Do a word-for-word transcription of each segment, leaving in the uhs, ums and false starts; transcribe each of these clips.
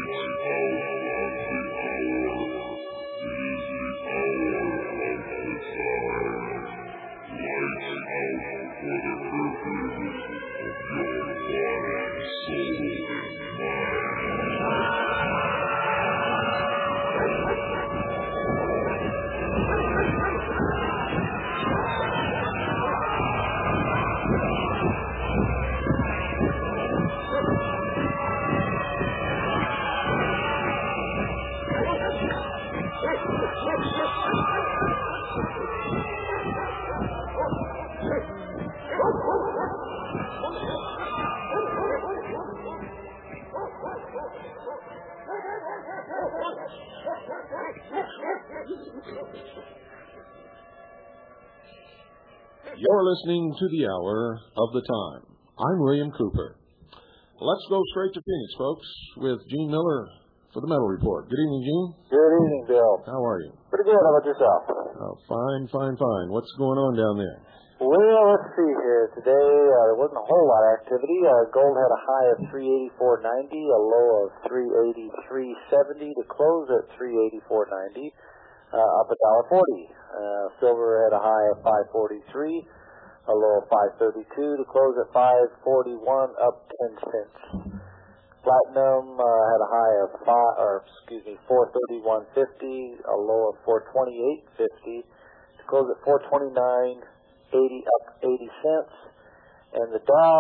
You're listening to the Hour of the Time. I'm William Cooper. Let's go straight to Phoenix, folks, with Gene Miller for the Metal Report. Good evening, Gene. Good evening, Bill. How are you? Pretty good. How about yourself? Oh, fine, fine, fine. What's going on down there? Well, let's see here. Today, uh, there wasn't a whole lot of activity. Uh, gold had a high of three eighty-four ninety, a low of three eighty-three seventy to close at three eighty-four ninety. Uh, up a dollar forty. Uh, silver had a high of five forty-three, a low of five thirty-two to close at five forty-one, up ten cents. Platinum uh, had a high of five, or excuse me, four thirty-one fifty, a low of four twenty-eight fifty to close at four twenty-nine eighty, up eighty cents. And the Dow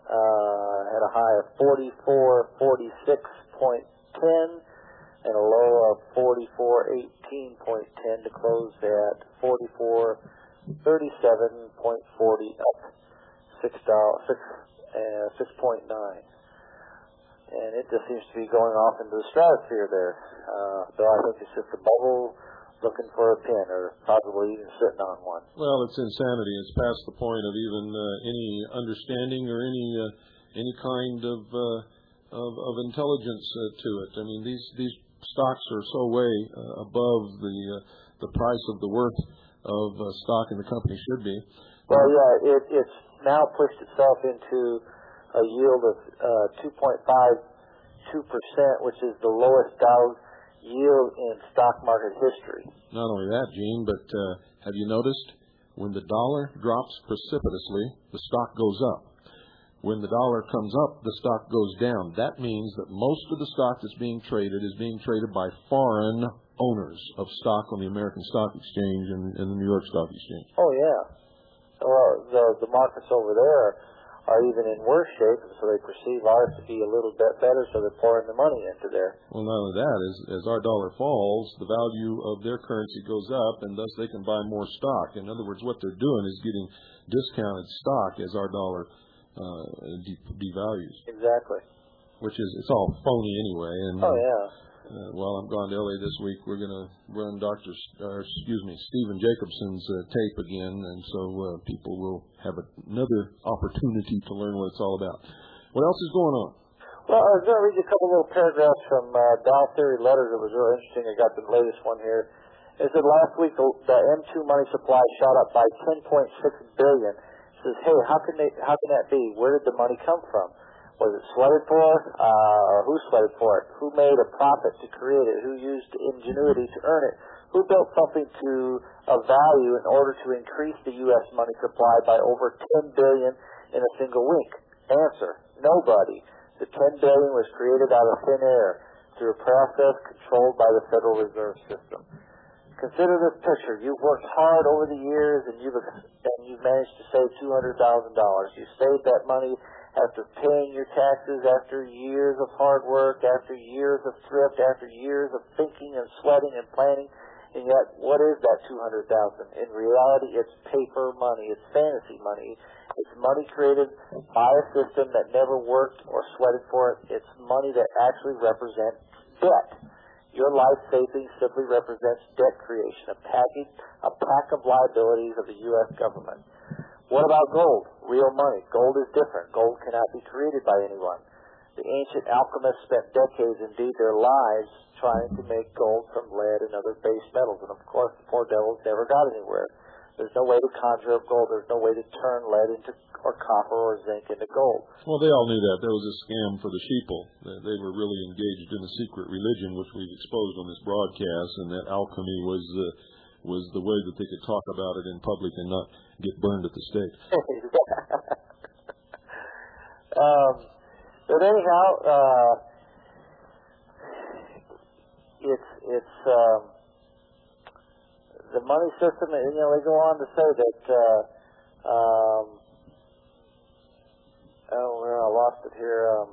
uh, had a high of forty-four forty-six point ten. And a low of forty-four eighteen point ten to close at forty-four thirty-seven point forty, up six dollars, six uh, six point nine. And it just seems to be going off into the stratosphere there. Uh, so I think it's just a bubble looking for a pin, or probably even sitting on one. Well, it's insanity. It's past the point of even uh, any understanding or any uh, any kind of uh, of, of intelligence uh, to it. I mean, these these. stocks are so way uh, above the uh, the price of the worth of uh, stock in the company should be. Well, yeah, it, it's now pushed itself into a yield of uh, two point five two percent, which is the lowest Dow yield in stock market history. Not only that, Gene, but uh, have you noticed when the dollar drops precipitously, the stock goes up. When the dollar comes up, the stock goes down. That means that most of the stock that's being traded is being traded by foreign owners of stock on the American Stock Exchange and, and the New York Stock Exchange. Oh, yeah. Well, the, the markets over there are even in worse shape, so they perceive ours to be a little bit better, so they're pouring the money into there. Well, not only that, as, as our dollar falls, the value of their currency goes up, and thus they can buy more stock. In other words, what they're doing is getting discounted stock as our dollar Uh, de- devalues. Exactly. Which is, it's all phony anyway. And, oh, yeah. Uh, while I'm gone to L A this week, we're going to run Doctor Uh, excuse me, Stephen Jacobson's uh, tape again, and so uh, people will have a, another opportunity to learn what it's all about. What else is going on? Well, I was going to read you a couple little paragraphs from uh, Dow Theory Letters. It was real interesting. I got the latest one here. It said last week the, the M two money supply shot up by ten point six billion dollars. Says, hey, how can they? How can that be? Where did the money come from? Was it sweated for? Uh, or who sweated for it? Who made a profit to create it? Who used ingenuity to earn it? Who built something to of value in order to increase the U S money supply by over ten billion dollars in a single week? Answer: nobody. The ten billion dollars was created out of thin air through a process controlled by the Federal Reserve System. Consider this picture. You've worked hard over the years, and you've and you've managed to save two hundred thousand dollars. You saved that money after paying your taxes, after years of hard work, after years of thrift, after years of thinking and sweating and planning. And yet, what is that two hundred thousand dollars? In reality, it's paper money. It's fantasy money. It's money created by a system that never worked or sweated for it. It's money that actually represents debt. Your life savings simply represents debt creation, a package, a pack of liabilities of the U S government. What about gold? Real money. Gold is different. Gold cannot be created by anyone. The ancient alchemists spent decades, indeed their lives, trying to make gold from lead and other base metals. And of course, the poor devils never got anywhere. There's no way to conjure up gold. There's no way to turn lead into or copper or zinc into gold. Well, they all knew that. There was a scam for the sheeple. They, they were really engaged in a secret religion, which we've exposed on this broadcast, and that alchemy was uh, was the way that they could talk about it in public and not get burned at the stake. um, but anyhow, uh, it's it's um, the money system. You know, they go on to say that. Uh, um, oh, where I lost it here. Um,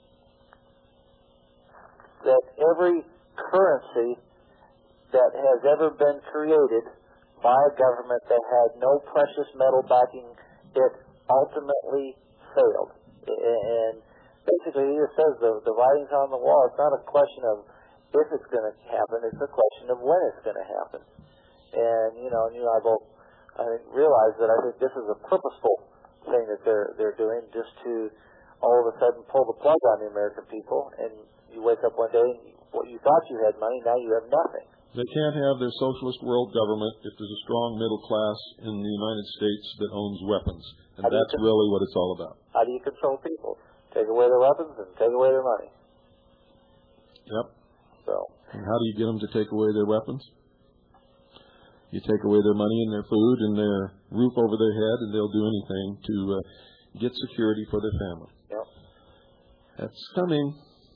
that every currency that has ever been created by a government that had no precious metal backing it ultimately failed. And basically, he just says the, the writing's on the wall. It's not a question of if it's going to happen. It's a question of when it's going to happen. And, you know, and you and I both, I think, realize that I think this is a purposeful thing that they're they're doing just to all of a sudden pull the plug on the American people. And you wake up one day and you, what you thought you had money, now you have nothing. They can't have their socialist world government if there's a strong middle class in the United States that owns weapons. And that's con- really what it's all about. How do you control people? Take away their weapons and take away their money. Yep. So. And how do you get them to take away their weapons? You take away their money and their food and their roof over their head, and they'll do anything to uh, get security for their family. Yep. That's coming.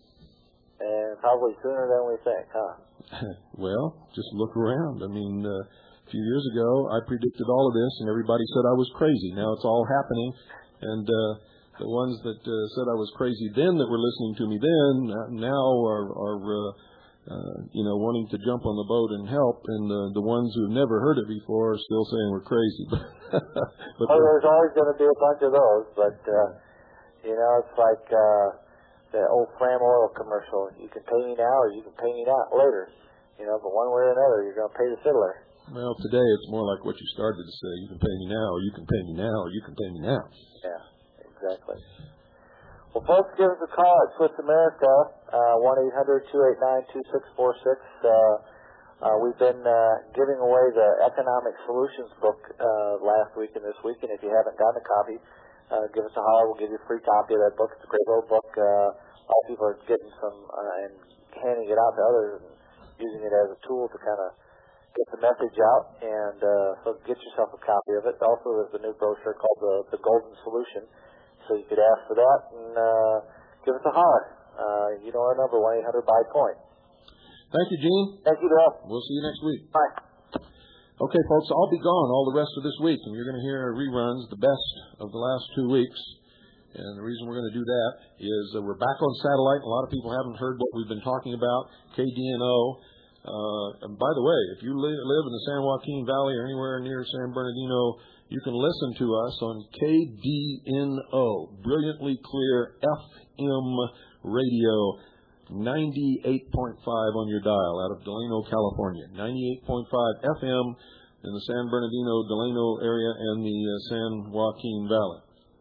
And probably sooner than we think, huh? Well, just look around. I mean, uh, a few years ago, I predicted all of this, and everybody said I was crazy. Now it's all happening, and uh, the ones that uh, said I was crazy then that were listening to me then uh, now are, are uh, uh, you know, wanting to jump on the boat and help, and uh, the ones who've never heard it before are still saying we're crazy. but well, there's always going to be a bunch of those, but, uh, you know, it's like... Uh, the old Fram Oil commercial. You can pay me now or you can pay me not later. You know, but one way or another, you're going to pay the fiddler. Well, today it's more like what you started to say. You can pay me now or you can pay me now or you can pay me now. Yeah, exactly. Well, folks, give us a call at Swiss America, uh, one eight hundred two eight nine two six four six. Uh, uh, we've been uh, giving away the Economic Solutions book uh, last week and this week, and if you haven't gotten a copy, Uh, give us a holler. We'll give you a free copy of that book. It's a great little book. Uh, a lot of people are getting some uh, and handing it out to others and using it as a tool to kind of get the message out. And uh, so get yourself a copy of it. Also, there's a new brochure called the, the Golden Solution. So you could ask for that and uh, give us a holler. Uh, you know our number, one eight hundred buy point. Thank you, Gene. Thank you, Bill. We'll see you next week. Bye. Okay, folks, I'll be gone all the rest of this week, and you're going to hear reruns, the best of the last two weeks. And the reason we're going to do that is uh, we're back on satellite. A lot of people haven't heard what we've been talking about, K D N O. Uh, and by the way, if you li- live in the San Joaquin Valley or anywhere near San Bernardino, you can listen to us on K D N O, brilliantly clear F M radio, ninety-eight point five on your dial out of Delano, California. ninety-eight point five F M in the San Bernardino, Delano area and the uh, San Joaquin Valley.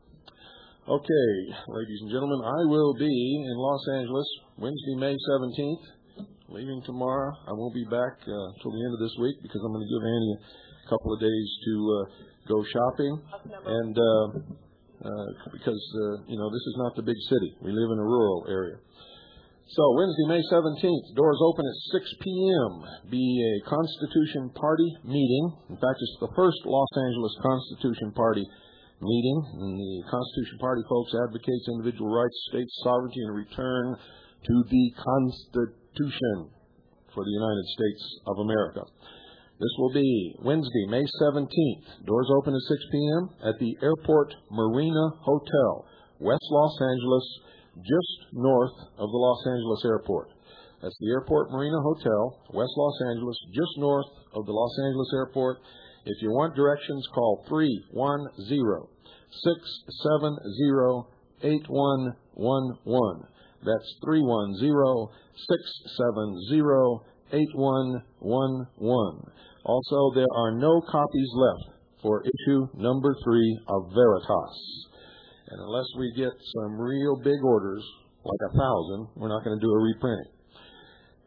Okay, ladies and gentlemen, I will be in Los Angeles Wednesday, May seventeenth, leaving tomorrow. I won't be back uh, till the end of this week because I'm going to give Annie a couple of days to uh, go shopping. And uh, uh, because, uh, you know, this is not the big city. We live in a rural area. So, Wednesday, May seventeenth, doors open at six p.m. Be a Constitution Party meeting. In fact, it's the first Los Angeles Constitution Party meeting. And the Constitution Party, folks, advocates individual rights, state sovereignty, and a return to the Constitution for the United States of America. This will be Wednesday, May seventeenth. Doors open at six p.m. at the Airport Marina Hotel, West Los Angeles, just north of the Los Angeles Airport. That's the Airport Marina Hotel, West Los Angeles, just north of the Los Angeles Airport. If you want directions, call three one zero, six seven zero, eight one one one. That's three one zero, six seven zero, eight one one one. Also, there are no copies left for issue number three of Veritas. And unless we get some real big orders, like a thousand, we're not going to do a reprinting.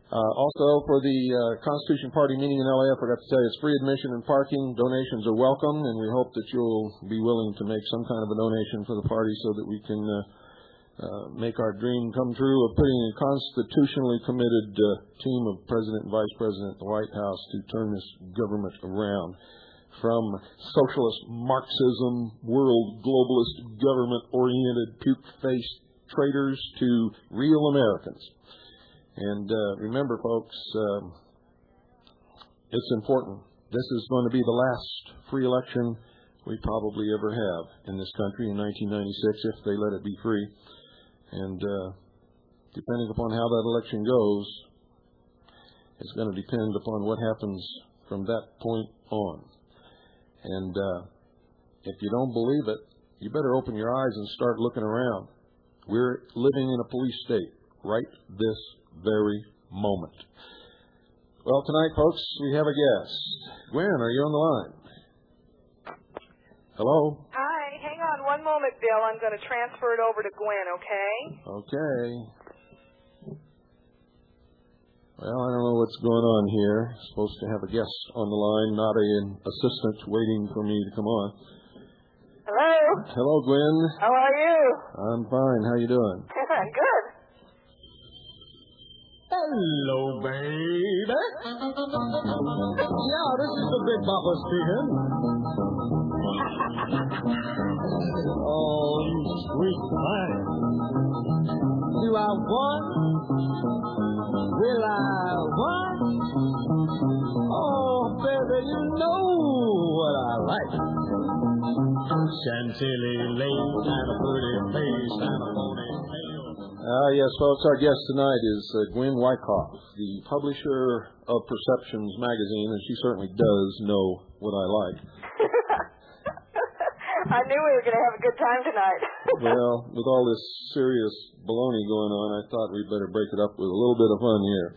Uh, also, for the uh, Constitution Party meeting in L A, I forgot to tell you, it's free admission and parking. Donations are welcome, and we hope that you'll be willing to make some kind of a donation for the party so that we can uh, uh, make our dream come true of putting a constitutionally committed uh, team of President and Vice President at the White House to turn this government around from socialist Marxism, world globalist, government-oriented, puke-faced traitors to real Americans. And uh, remember, folks, um, it's important. This is going to be the last free election we probably ever have in this country in nineteen ninety-six, if they let it be free. And uh, depending upon how that election goes, it's going to depend upon what happens from that point on. And uh, if you don't believe it, you better open your eyes and start looking around. We're living in a police state right this very moment. Well, tonight, folks, we have a guest. Gwen, are you on the line? Hello? Hi, hang on one moment, Bill. I'm going to transfer it over to Gwen, okay? Okay. Well, I don't know what's going on here. Supposed to have a guest on the line, not an assistant waiting for me to come on. Hello? Hello, Gwen. How are you? I'm fine. How you doing? Good. Hello, baby. Yeah, this is the Big Papa speaking. Oh, you sweet thing. Do I want? Will I want? Oh, baby, you know what I like. Chantilly lace and a pretty face and a ponytail. Ah, yes, folks, our guest tonight is uh, Gwen Wyckoff, the publisher of Perceptions magazine, and she certainly does know what I like. I knew we were going to have a good time tonight. Well, with all this serious baloney going on, I thought we'd better break it up with a little bit of fun here.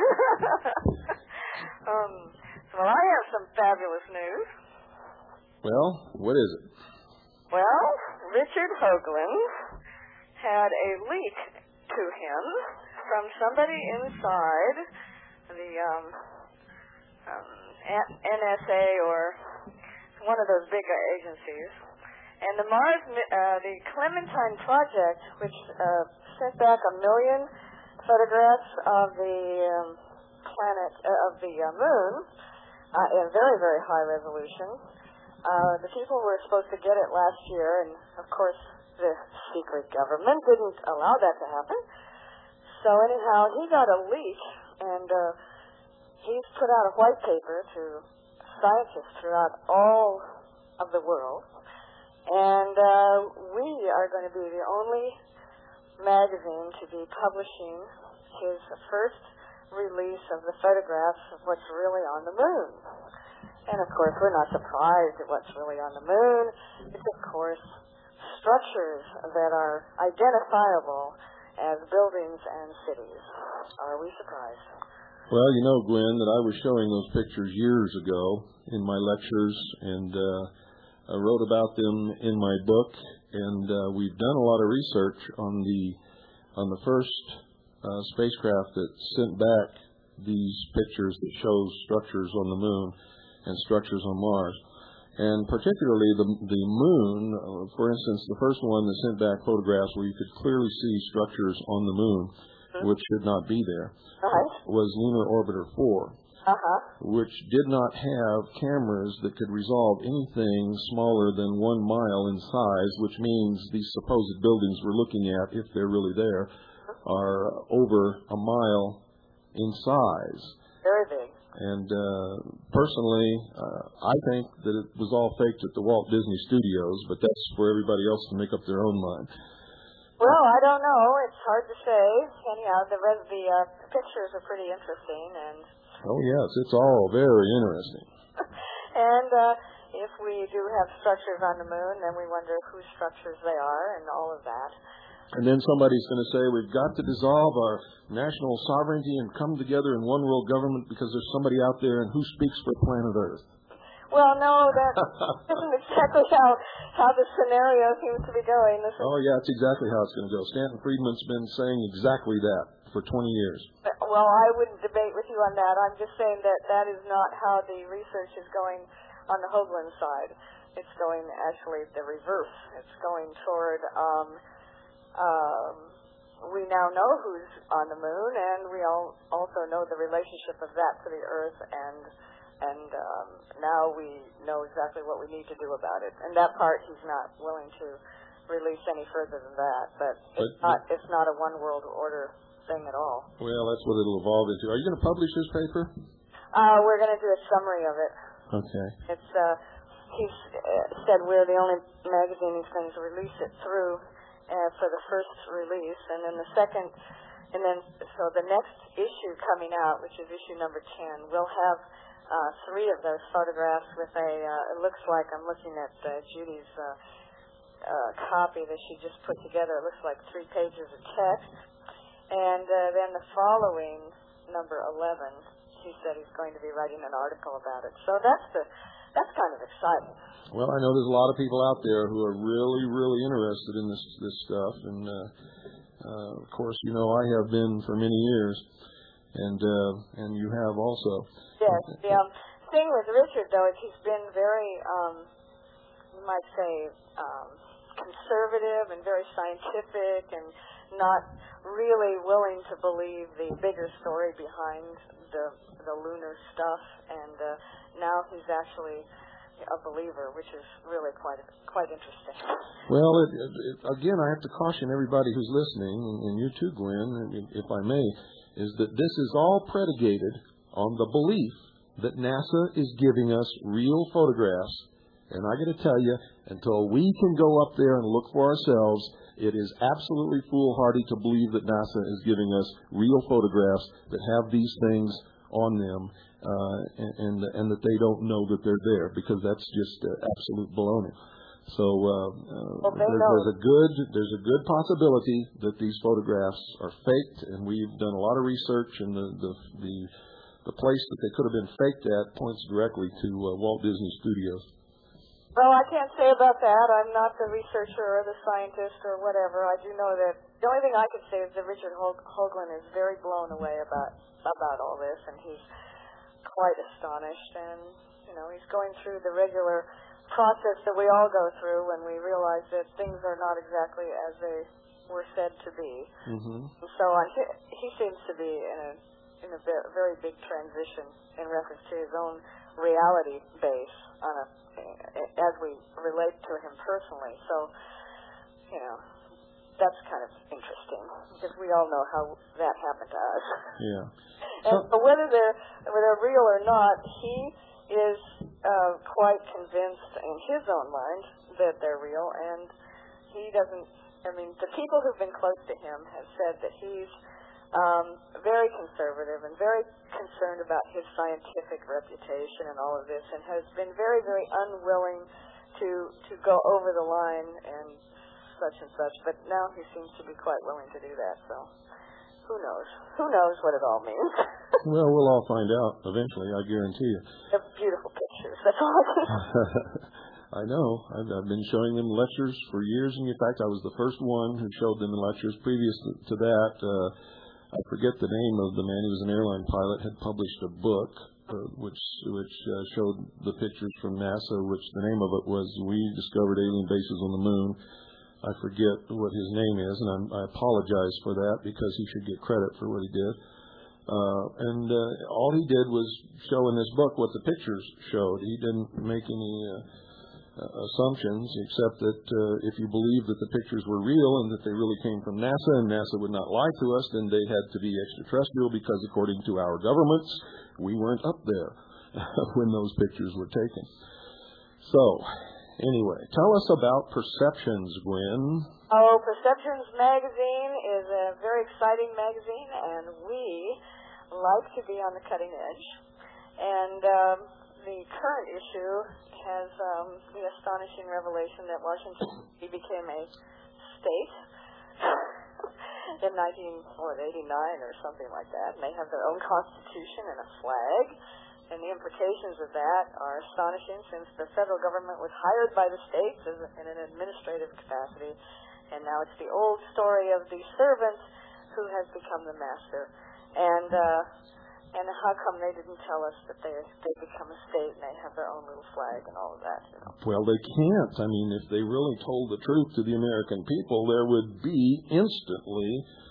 um, well, I have some fabulous news. Well, what is it? Well, Richard Hoagland had a leak to him from somebody inside the um, um, N S A or one of those big agencies. And the Mars, uh, the Clementine Project, which uh, sent back a million photographs of the um, planet, uh, of the uh, moon, uh, in very, very high resolution. Uh, the people were supposed to get it last year, and of course, the secret government didn't allow that to happen. So anyhow, he got a leak, and uh, he's put out a white paper to scientists throughout all of the world. And uh, we are going to be the only magazine to be publishing his first release of the photographs of what's really on the moon. And of course, we're not surprised at what's really on the moon. It's, of course, structures that are identifiable as buildings and cities. Are we surprised? Well, you know, Gwen, that I was showing those pictures years ago in my lectures, and uh, I wrote about them in my book, and uh, we've done a lot of research on the on the first uh, spacecraft that sent back these pictures that show structures on the moon and structures on Mars. And particularly the the moon, uh, for instance, the first one that sent back photographs where you could clearly see structures on the moon, mm-hmm. which should not be there, uh-huh. was Lunar Orbiter four, uh-huh. which did not have cameras that could resolve anything smaller than one mile in size, which means these supposed buildings we're looking at, if they're really there, are over a mile in size. Very big. And uh, personally, uh, I think that it was all faked at the Walt Disney Studios, but that's for everybody else to make up their own mind. Well, I don't know. It's hard to say. Anyhow, the res- the uh, pictures are pretty interesting, and oh yes, it's all very interesting. and uh, if we do have structures on the moon, then we wonder whose structures they are, and all of that. And then somebody's going to say, we've got to dissolve our national sovereignty and come together in one world government because there's somebody out there and who speaks for planet Earth. Well, no, that isn't exactly how, how the scenario seems to be going. This is, oh, yeah, it's exactly how it's going to go. Stanton Friedman's been saying exactly that for twenty years. well, I wouldn't debate with you on that. I'm just saying that that is not how the research is going on the Hoagland side. It's going actually the reverse. It's going toward, um, um, we now know who's on the moon, and we all also know the relationship of that to the Earth, and and um, now we know exactly what we need to do about it. And that part he's not willing to release any further than that. But it's But- not it's not a one world order thing at all. Well, that's what it'll evolve into. Are you going to publish this paper? Uh, we're going to do a summary of it. Okay. It's uh, he's uh, said we're the only magazine he's going to release it through uh, for the first release, and then the second, and then so the next issue coming out, which is issue number ten, we'll have uh, three of those photographs with a. Uh, it looks like I'm looking at uh, Judy's uh, uh, copy that she just put together. It looks like three pages of text, and uh, then the following number eleven. He said he's going to be writing an article about it. So that's the that's kind of exciting. Well, I know there's a lot of people out there who are really, really interested in this this stuff, and uh, uh, of course, you know, I have been for many years, and uh, and you have also. Yes. The um, thing with Richard, though, is he's been very, um, you might say, um, conservative and very scientific, and not really willing to believe the bigger story behind the the lunar stuff, and uh, now he's actually a believer, which is really quite quite interesting. Well, it, it, it, again, I have to caution everybody who's listening, and you too, Gwen, if I may, is that this is all predicated on the belief that NASA is giving us real photographs. And I got to tell you, until we can go up there and look for ourselves, it is absolutely foolhardy to believe that NASA is giving us real photographs that have these things on them, uh, and, and and that they don't know that they're there, because that's just uh, absolute baloney. So uh, uh, Well, they there, know. there's a good there's a good possibility that these photographs are faked, and we've done a lot of research, and the the the, the place that they could have been faked at points directly to uh, Walt Disney Studios. Well, I can't say about that. I'm not the researcher or the scientist or whatever. I do know that the only thing I could say is that Richard Hoag- Hoagland is very blown away about about all this, and he's quite astonished. And you know, he's going through the regular process that we all go through when we realize that things are not exactly as they were said to be. Mm-hmm. And so on, he, he seems to be in a in a ve- very big transition in reference to his own reality base on a as we relate to him personally. So, you know, that's kind of interesting, because we all know how that happened to us. Yeah. And so whether they're whether they're real or not, he is uh, quite convinced in his own mind that they're real, and he doesn't. I mean, the people who've been close to him have said that he's um, very conservative and very concerned about his scientific reputation and all of this, and has been very, very unwilling to to go over the line and such and such. But now he seems to be quite willing to do that. So who knows? Who knows what it all means? Well, we'll all find out eventually, I guarantee you. They're beautiful pictures. That's all I can I know. I've, I've been showing them lectures for years, and in fact, I was the first one who showed them in lectures. Previous to that, uh, I forget the name of the man. He was an airline pilot. Had published a book uh, which which uh, showed the pictures from NASA. Which the name of it was "We Discovered Alien Bases on the Moon." I forget what his name is, and I'm, I apologize for that, because he should get credit for what he did. Uh, and uh, all he did was show in this book what the pictures showed. He didn't make any uh, uh, assumptions, except that uh, if you believe that the pictures were real and that they really came from NASA, and NASA would not lie to us, then they had to be extraterrestrial, because according to our governments, we weren't up there when those pictures were taken. So, anyway, tell us about Perceptions, Gwen. Oh, Perceptions magazine is a very exciting magazine, and we like to be on the cutting edge. And um, the current issue has um, the astonishing revelation that Washington D C became a state in nineteen eighty-nine or something like that, and they have their own constitution and a flag. and the implications of that are astonishing, since the federal government was hired by the states as a, in an administrative capacity, and now it's the old story of the servant who has become the master. And uh, and how come they didn't tell us that they they become a state and they have their own little flag and all of that? You know? Well, they can't. I mean, if they really told the truth to the American people, there would be instantly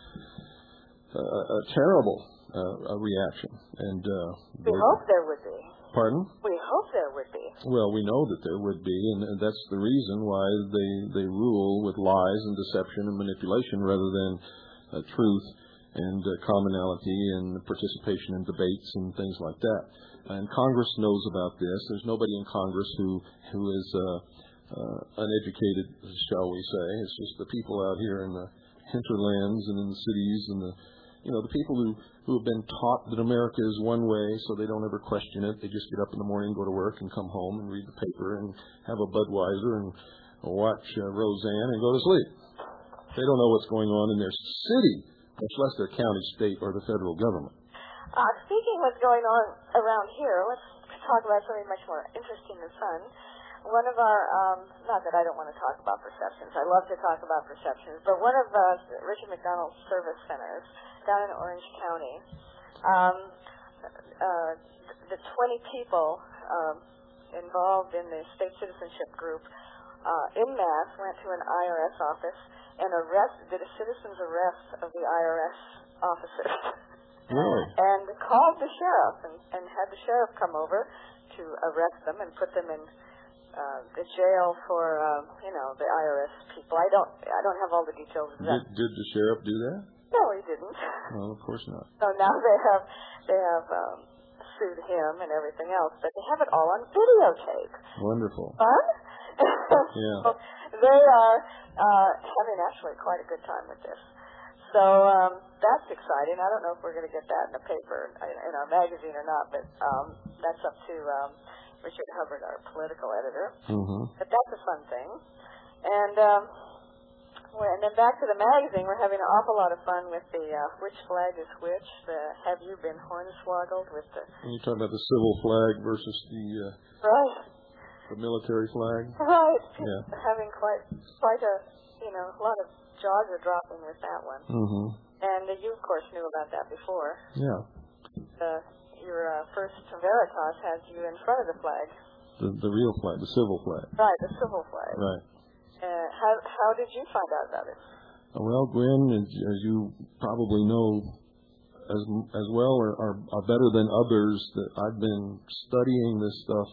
uh, a terrible uh, a reaction. And uh, we hope there would be. Pardon? We hope there would be. Well, we know that there would be, and that's the reason why they they rule with lies and deception and manipulation rather than uh, truth and uh, commonality and participation in debates and things like that. And Congress knows about this. There's nobody in Congress who who is uh, uh, uneducated, shall we say. It's just the people out here in the hinterlands and in the cities and the, you know, the people who, who have been taught that America is one way, so they don't ever question it. They just get up in the morning, go to work, and come home and read the paper and have a Budweiser and watch uh, Roseanne and go to sleep. They don't know what's going on in their city, much less their county, state, or the federal government. Uh, speaking of what's going on around here, let's talk about something much more interesting and fun. One of our, um, not that I don't want to talk about perceptions, I love to talk about perceptions, but one of uh, Richard McDonald's service centers down in Orange County, um, uh, the twenty people um, involved in the state citizenship group uh, in mass went to an I R S office and arrested, did a citizen's arrest of the I R S officers. Really? And called the sheriff and, and had the sheriff come over to arrest them and put them in uh, the jail for, uh, you know, the I R S people. I don't I don't have all the details of that. Did, did the sheriff do that? No, he didn't. Well, of course not. So now they have they have um, sued him and everything else, but they have it all on videotape. Wonderful. Fun? Yeah. So they are uh, having actually quite a good time with this. So um, that's exciting. I don't know if we're going to get that in the paper, in our magazine or not, but um, that's up to um, Richard Hubbard, our political editor. Mm-hmm. But that's a fun thing. And um, well, and then back to the magazine, we're having an awful lot of fun with the uh, which flag is which, the have you been hornswoggled with the... And you're talking about the civil flag versus the... Uh, right. The military flag? Right. Yeah. Having quite quite a, you know, a lot of jaws are dropping with that one. Mm-hmm. And uh, you, of course, knew about that before. Yeah. Uh, your uh, first Veritas has you in front of the flag. The the real flag, the civil flag. Right, the civil flag. Right. Uh, how how did you find out about it? Well, Gwen, as, as you probably know as as well or are, are better than others, that I've been studying this stuff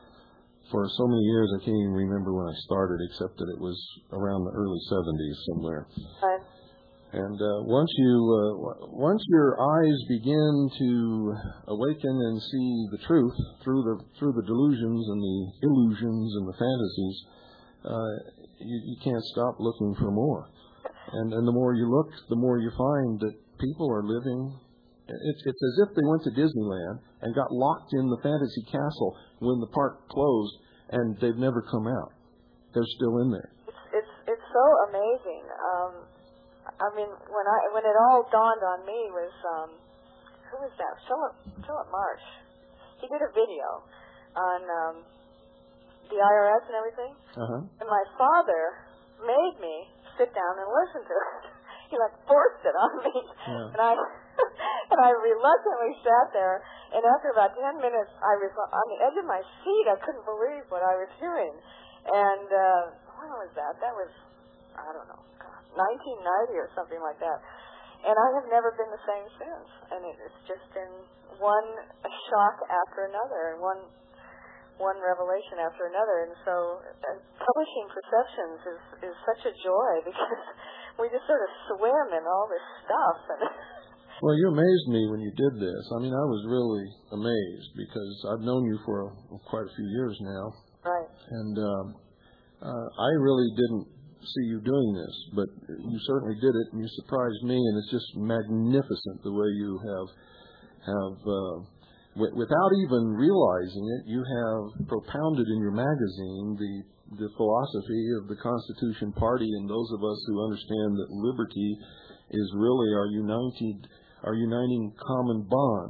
for so many years. I can't even remember when I started, except that it was around the early seventies somewhere. Right. And uh, once you uh, once your eyes begin to awaken and see the truth through the through the delusions and the illusions and the fantasies, uh, you, you can't stop looking for more. And and the more you look, the more you find that people are living. It's it's as if they went to Disneyland and got locked in the fantasy castle when the park closed, and they've never come out. They're still in there. It's it's it's so amazing. Um, I mean, when I when it all dawned on me was um, who was that? Philip Philip Marsh. He did a video on um, the I R S and everything. Uh-huh. And my father made me sit down and listen to it. He like forced it on me, Yeah. and I and I reluctantly sat there. And after about ten minutes, I was on the edge of my seat. I couldn't believe what I was hearing. And uh, when was that? That was, I don't know, God, nineteen ninety or something like that. And I have never been the same since. And it, it's just been one shock after another, and one one revelation after another. And so uh, publishing Perceptions is, is such a joy because we just sort of swim in all this stuff. And Well, you amazed me when you did this. I mean, I was really amazed because I've known you for a, quite a few years now. Right. And um, uh, I really didn't see you doing this, but you certainly did it, and you surprised me, and it's just magnificent the way you have, have uh, w- without even realizing it, you have propounded in your magazine the, the philosophy of the Constitution Party and those of us who understand that liberty is really our united, our uniting common bond.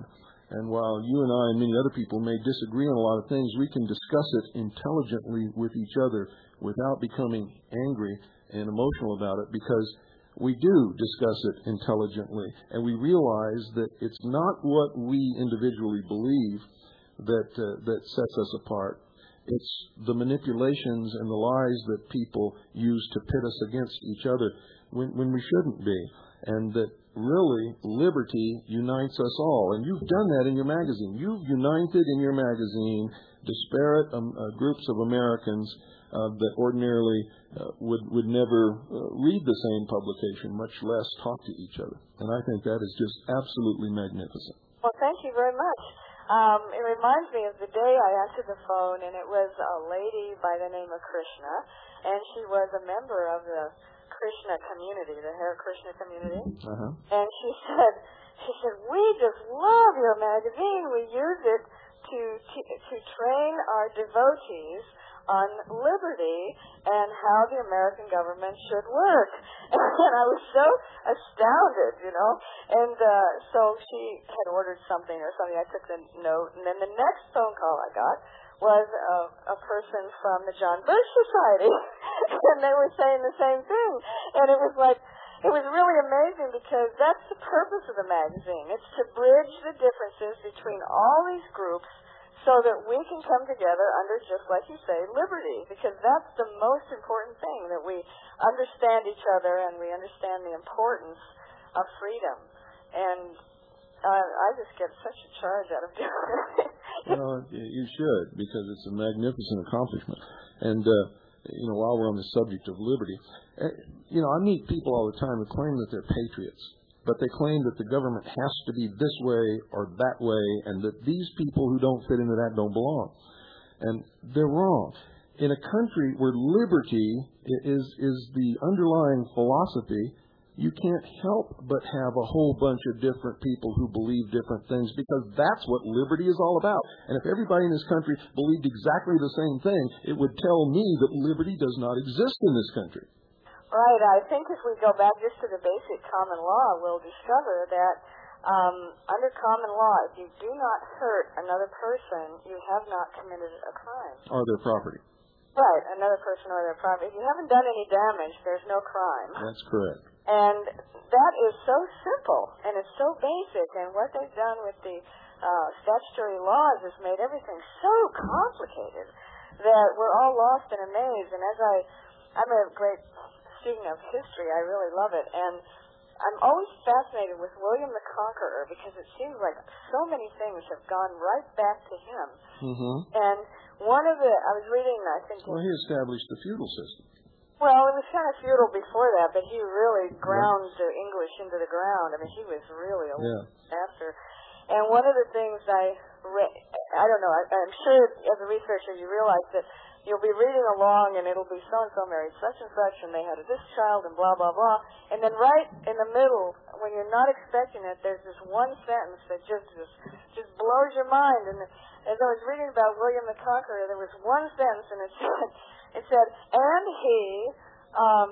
And while you and I and many other people may disagree on a lot of things, we can discuss it intelligently with each other without becoming angry and emotional about it, because we do discuss it intelligently, and we realize that it's not what we individually believe that uh, that sets us apart. It's the manipulations and the lies that people use to pit us against each other when, when we shouldn't be. And that really liberty unites us all. And you've done that in your magazine. You've united in your magazine disparate um, uh, groups of Americans uh, that ordinarily uh, would, would never uh, read the same publication, much less talk to each other. And I think that is just absolutely magnificent. Well, thank you very much. Um, it reminds me of the day I answered the phone, and it was a lady by the name of Krishna, and she was a member of the Krishna community, the Hare Krishna community. Uh-huh. And she said, she said, we just love your magazine. We use it to to, to train our devotees on liberty and how the American government should work. And I was so astounded, you know. And uh, so she had ordered something or something. I took the note. And then the next phone call I got was a, a person from the John Birch Society. And they were saying the same thing. And it was like, it was really amazing, because that's the purpose of the magazine. It's to bridge the differences between all these groups so that we can come together under, just like you say, liberty, because that's the most important thing, that we understand each other and we understand the importance of freedom. And uh, I just get such a charge out of doing it. Well, you should, because it's a magnificent accomplishment. And, uh, you know, while we're on the subject of liberty, uh, you know, I meet people all the time who claim that they're patriots, but they claim that the government has to be this way or that way, and that these people who don't fit into that don't belong. And they're wrong. In a country where liberty is is the underlying philosophy, you can't help but have a whole bunch of different people who believe different things, because that's what liberty is all about. And if everybody in this country believed exactly the same thing, it would tell me that liberty does not exist in this country. Right. I think if we go back just to the basic common law, we'll discover that um, under common law, if you do not hurt another person, you have not committed a crime. Or their property. Right, another person or their property. If you haven't done any damage, there's no crime. That's correct. And that is so simple, and it's so basic, and what they've done with the uh, statutory laws has made everything so complicated that we're all lost in a maze. And as I, I'm a great student of history, I really love it, and I'm always fascinated with William the Conqueror, because it seems like so many things have gone right back to him. Mm-hmm. And one of the, I was reading, I think... Well, he established the feudal system. Well, it was kind of feudal before that, but he really ground yeah. the English into the ground. I mean, he was really a yeah. master. And one of the things I read, I don't know, I, I'm sure as a researcher you realize that you'll be reading along and it'll be so-and-so married such and such, and they had this child and blah, blah, blah. And then right in the middle, when you're not expecting it, there's this one sentence that just just, just blows your mind. And as I was reading about William the Conqueror, there was one sentence, and it said, it said, and he um,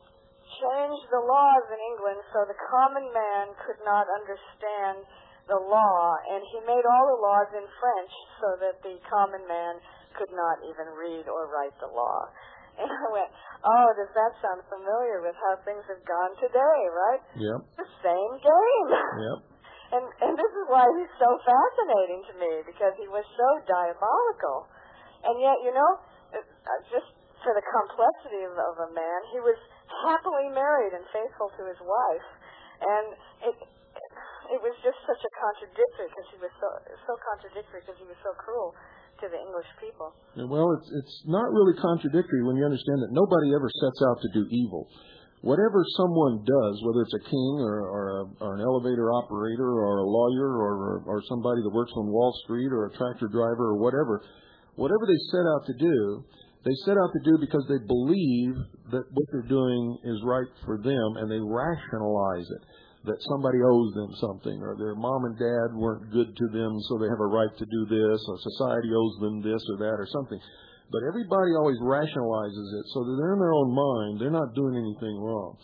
changed the laws in England so the common man could not understand the law, and he made all the laws in French so that the common man could not even read or write the law. And I went, oh, does that sound familiar with how things have gone today, right? Yep. The same game. Yep. And and this is why he's so fascinating to me, because he was so diabolical. And yet, you know, just for the complexity of, of a man, he was happily married and faithful to his wife. And it it was just such a contradictory, because he was so so contradictory because he was so cruel to the English people. Well, it's it's not really contradictory when you understand that nobody ever sets out to do evil. Whatever someone does, whether it's a king or, or, a, or an elevator operator or a lawyer or, or somebody that works on Wall Street or a tractor driver or whatever, whatever they set out to do, they set out to do because they believe that what they're doing is right for them, and they rationalize it, that somebody owes them something, or their mom and dad weren't good to them, so they have a right to do this, or society owes them this or that or something. But everybody always rationalizes it so that they're in their own mind, they're not doing anything wrong.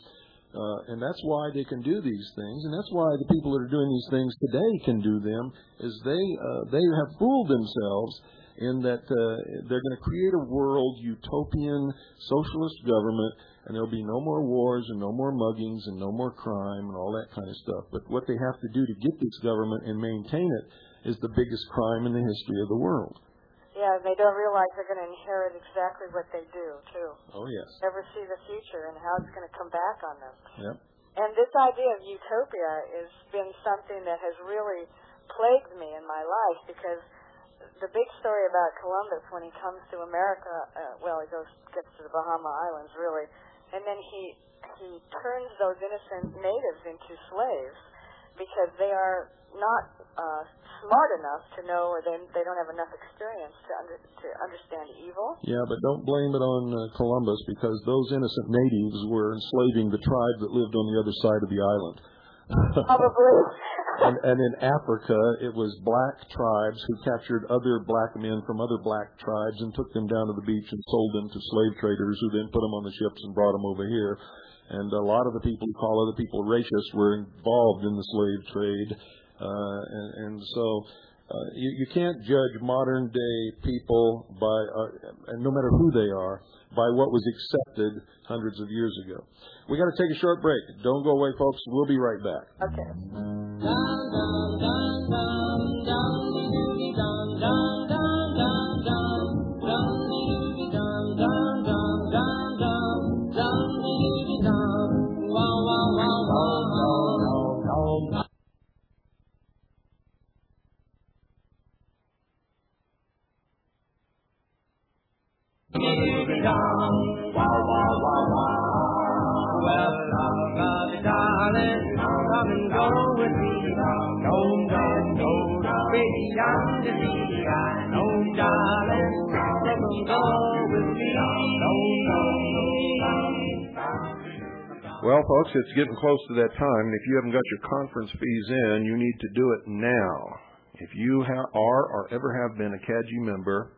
Uh, and that's why they can do these things, and that's why the people that are doing these things today can do them, is they uh, they have fooled themselves in that uh, they're going to create a world, utopian, socialist government, and there'll be no more wars and no more muggings and no more crime and all that kind of stuff. But what they have to do to get this government and maintain it is the biggest crime in the history of the world. Yeah, they don't realize they're going to inherit exactly what they do, too. Oh, yes. Never see the future and how it's going to come back on them. Yep. And this idea of utopia has been something that has really plagued me in my life, because the big story about Columbus when he comes to America, uh, well, he goes gets to the Bahama Islands, really, and then he he turns those innocent natives into slaves because they are not uh, smart enough to know, or they they don't have enough experience to under, to understand evil. Yeah, but don't blame it on uh, Columbus, because those innocent natives were enslaving the tribe that lived on the other side of the island. Probably. and, and in Africa, it was black tribes who captured other black men from other black tribes and took them down to the beach and sold them to slave traders, who then put them on the ships and brought them over here. And a lot of the people who call other people racist were involved in the slave trade. Uh, and, and so uh, you, you can't judge modern day people by, uh, and no matter who they are, by what was accepted hundreds of years ago. We got to take a short break. Don't go away, folks. We'll be right back. Okay. Well, folks, it's getting close to that time, and if you haven't got your conference fees in, you need to do it now. If you ha- are or ever have been a C A G I member,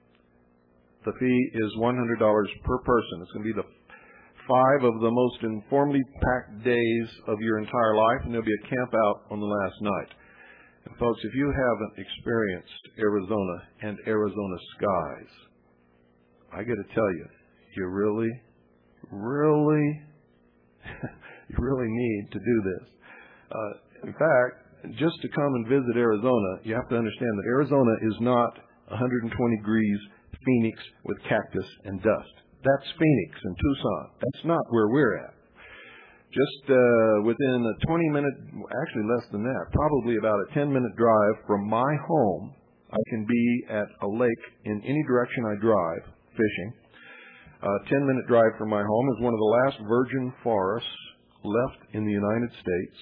the fee is one hundred dollars per person. It's going to be the five of the most informally packed days of your entire life, and there'll be a camp out on the last night. And folks, if you haven't experienced Arizona and Arizona skies, I got to tell you, you really, really, you really need to do this. Uh, in fact, just to come and visit Arizona, you have to understand that Arizona is not one hundred twenty degrees Phoenix with cactus and dust. That's Phoenix and Tucson. That's not where we're at. Just uh, within a twenty minute, actually less than that, probably about a ten minute drive from my home, I can be at a lake in any direction I drive, fishing. A ten minute drive from my home is one of the last virgin forests left in the United States.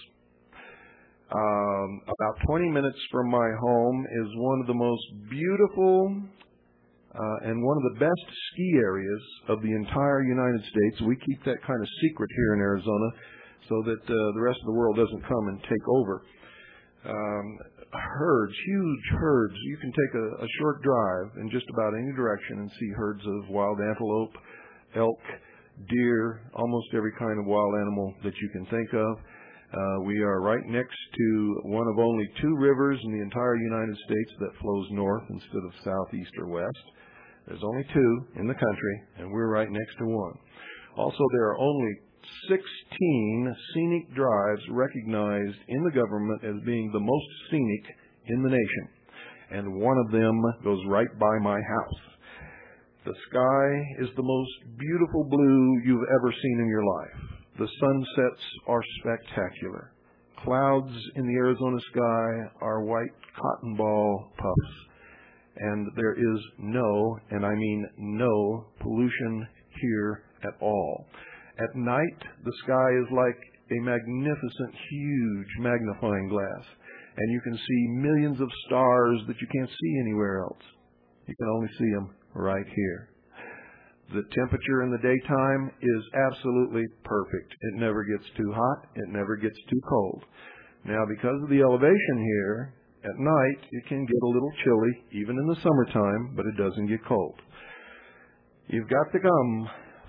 Um, about twenty minutes from my home is one of the most beautiful Uh, and one of the best ski areas of the entire United States. We keep that kind of secret here in Arizona so that uh, the rest of the world doesn't come and take over. Um, herds, huge herds. You can take a, a short drive in just about any direction and see herds of wild antelope, elk, deer, almost every kind of wild animal that you can think of. Uh, we are right next to one of only two rivers in the entire United States that flows north instead of south, east, or west. There's only two in the country, and we're right next to one. Also, there are only sixteen scenic drives recognized in the government as being the most scenic in the nation, and one of them goes right by my house. The sky is the most beautiful blue you've ever seen in your life. The sunsets are spectacular. Clouds in the Arizona sky are white cotton ball puffs. And there is no, and I mean no, pollution here at all. At night, the sky is like a magnificent, huge magnifying glass. And you can see millions of stars that you can't see anywhere else. You can only see them right here. The temperature in the daytime is absolutely perfect. It never gets too hot. It never gets too cold. Now, because of the elevation here, at night, it can get a little chilly, even in the summertime, but it doesn't get cold. You've got to come,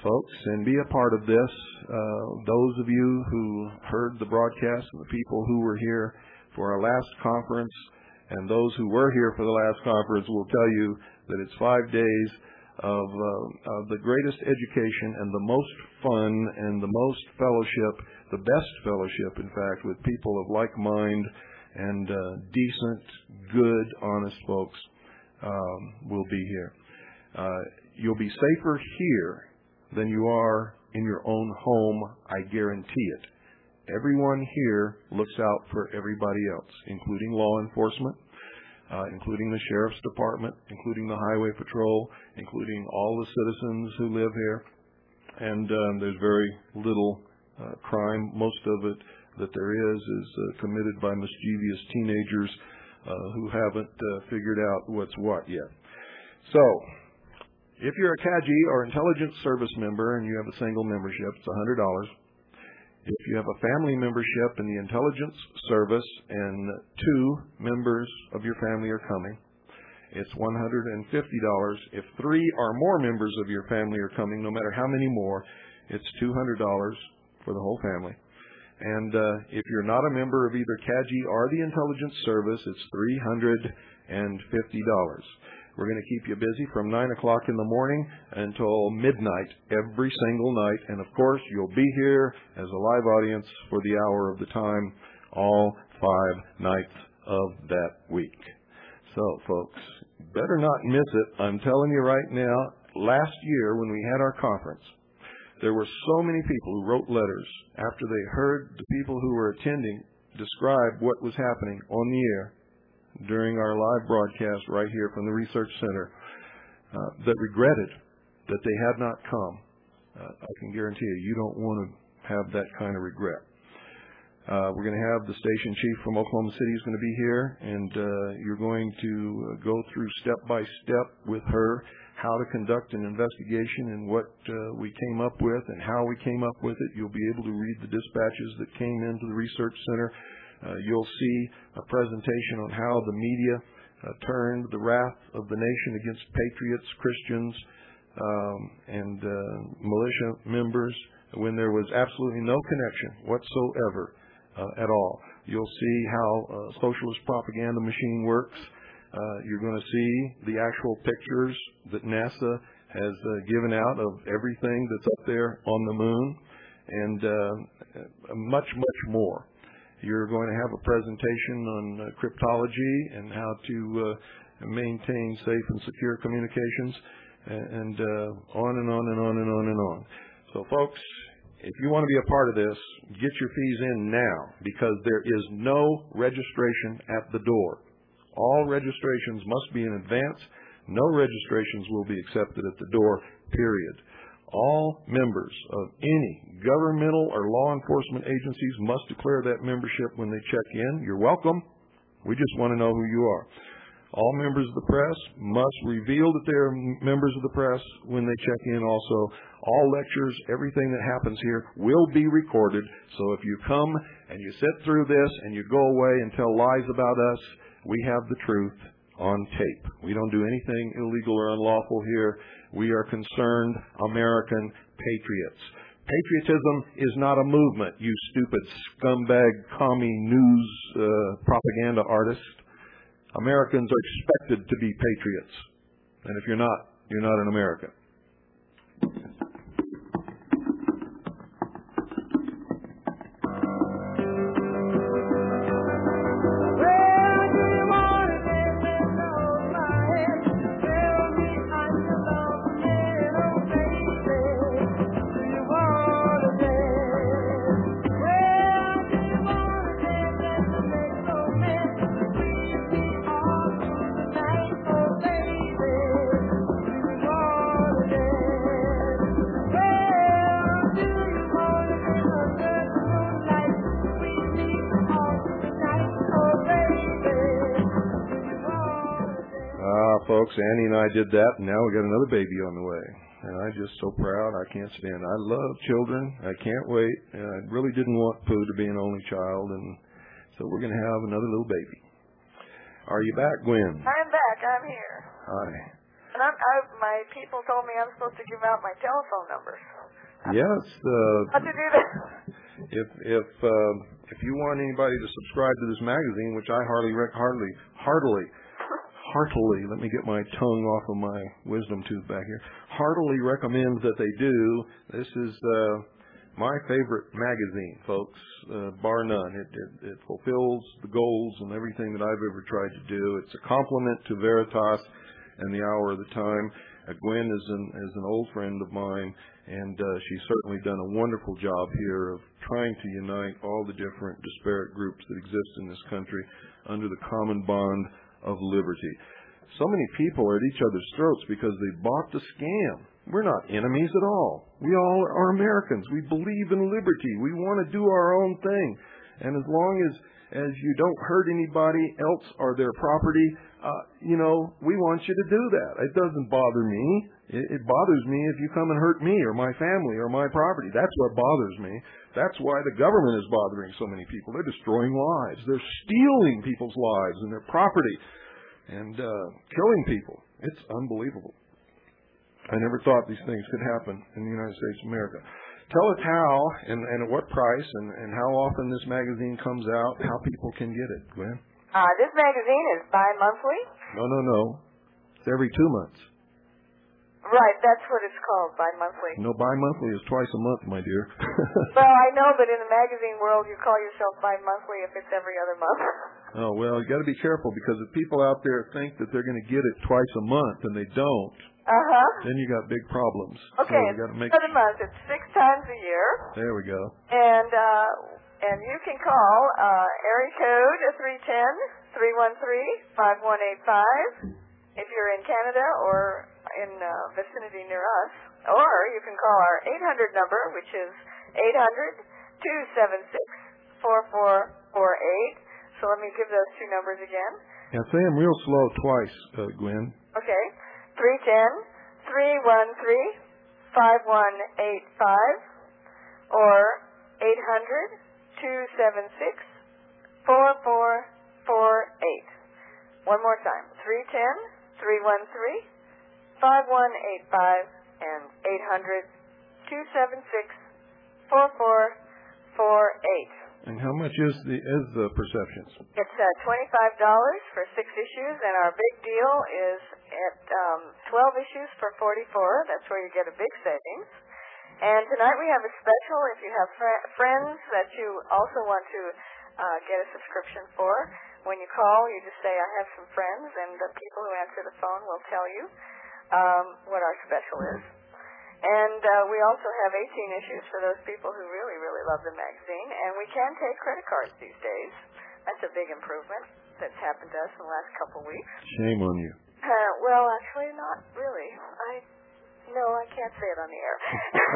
folks, and be a part of this. Uh, those of you who heard the broadcast and the people who were here for our last conference and those who were here for the last conference will tell you that it's five days of, uh, of the greatest education and the most fun and the most fellowship, the best fellowship, in fact, with people of like mind and uh, decent, good, honest folks um, will be here. Uh, you'll be safer here than you are in your own home, I guarantee it. Everyone here looks out for everybody else, including law enforcement, uh, including the sheriff's department, including the highway patrol, including all the citizens who live here. And um, there's very little uh, crime. Most of it that there is is uh, committed by mischievous teenagers uh, who haven't uh, figured out what's what yet. So, if you're a C A G I or Intelligence Service member and you have a single membership, it's one hundred dollars. If you have a family membership in the Intelligence Service and two members of your family are coming, it's one hundred fifty dollars. If three or more members of your family are coming, no matter how many more, it's two hundred dollars for the whole family. And uh, if you're not a member of either C A G I or the Intelligence Service, it's three hundred fifty dollars. We're going to keep you busy from nine o'clock in the morning until midnight every single night. And, of course, you'll be here as a live audience for the hour of the time all five nights of that week. So, folks, better not miss it. I'm telling you right now, last year when we had our conference, there were so many people who wrote letters after they heard the people who were attending describe what was happening on the air during our live broadcast right here from the Research Center uh, that regretted that they had not come. Uh, I can guarantee you, you don't want to have that kind of regret. Uh, we're going to have the station chief from Oklahoma City is going to be here, and uh, you're going to uh, go through step by step with her how to conduct an investigation and what uh, we came up with and how we came up with it. You'll be able to read the dispatches that came into the Research Center. Uh, you'll see a presentation on how the media uh, turned the wrath of the nation against patriots, Christians, um, and uh, militia members when there was absolutely no connection whatsoever uh, at all. You'll see how uh, socialist propaganda machine works. Uh, you're going to see the actual pictures that NASA has uh, given out of everything that's up there on the moon, and uh, much, much more. You're going to have a presentation on uh, cryptology and how to uh, maintain safe and secure communications, and, and uh, on and on and on and on and on. So, folks, if you want to be a part of this, get your fees in now, because there is no registration at the door. All registrations must be in advance. No registrations will be accepted at the door, period. All members of any governmental or law enforcement agencies must declare that membership when they check in. You're welcome. We just want to know who you are. All members of the press must reveal that they're members of the press when they check in also. All lectures, everything that happens here will be recorded. So if you come and you sit through this and you go away and tell lies about us, we have the truth on tape. We don't do anything illegal or unlawful here. We are concerned American patriots. Patriotism is not a movement, you stupid scumbag, commie news uh, propaganda artist. Americans are expected to be patriots. And if you're not, you're not an American. Folks, Annie and I did that, and now we got another baby on the way. And I'm just so proud. I can't stand it. I love children. I can't wait. And I really didn't want Pooh to be an only child, and so we're going to have another little baby. Are you back, Gwen? I'm back. I'm here. Hi. And I'm, I, my people told me I'm supposed to give out my telephone numbers. Yes. Uh, How to do that? If if uh, if you want anybody to subscribe to this magazine, which I hardly, rec- hardly, heartily, heartily, let me get my tongue off of my wisdom tooth back here. Heartily recommend that they do. This is uh, my favorite magazine, folks, uh, bar none. It, it it fulfills the goals and everything that I've ever tried to do. It's a compliment to Veritas and the Hour of the Time. Uh, Gwen is an is an old friend of mine, and uh, she's certainly done a wonderful job here of trying to unite all the different disparate groups that exist in this country under the common bond of liberty. So many people are at each other's throats because they bought the scam. We're not enemies at all. We all are Americans. We believe in liberty. We want to do our own thing. And as long as, as you don't hurt anybody else or their property, uh, you know, we want you to do that. It doesn't bother me. It, it bothers me if you come and hurt me or my family or my property. That's what bothers me. That's why the government is bothering so many people. They're destroying lives. They're stealing people's lives and their property and uh, killing people. It's unbelievable. I never thought these things could happen in the United States of America. Tell us how and, and at what price and, and how often this magazine comes out, how people can get it, Gwen. Uh, this magazine is bi-monthly. No, no, no. It's every two months. Right, that's what it's called, bi-monthly. No, bi-monthly is twice a month, my dear. Well, I know, but in the magazine world, you call yourself bi-monthly if it's every other month. Oh, well, you got to be careful because if people out there think that they're going to get it twice a month and they don't, uh-huh. then you got big problems. Okay, so you got to make for the month, it's six times a year. There we go. And uh, and you can call uh, area code three one zero, three one three, five one eight five if you're in Canada or in uh, vicinity near us. Or you can call our eight hundred number, which is eight hundred, two seven six, four four four eight. So let me give those two numbers again. Yeah, say them real slow twice, uh, Gwen. Okay. three one zero, three one three, five one eight five or eight hundred, two seven six, four four four eight. One more time. three one zero, three one three, five one eight five and eight hundred, two seven six, four four four eight. And how much is the is the Perceptions? It's uh, twenty-five dollars for six issues, and our big deal is at um, twelve issues for forty-four. That's where you get a big savings. And tonight we have a special. If you have fr- friends that you also want to uh, get a subscription for, when you call, you just say, I have some friends, and the people who answer the phone will tell you um, what our special is. And uh, we also have eighteen issues for those people who really, really love the magazine. And we can take credit cards these days. That's a big improvement that's happened to us in the last couple of weeks. Shame on you. Uh, well, actually, not really. I no, I can't say it on the air.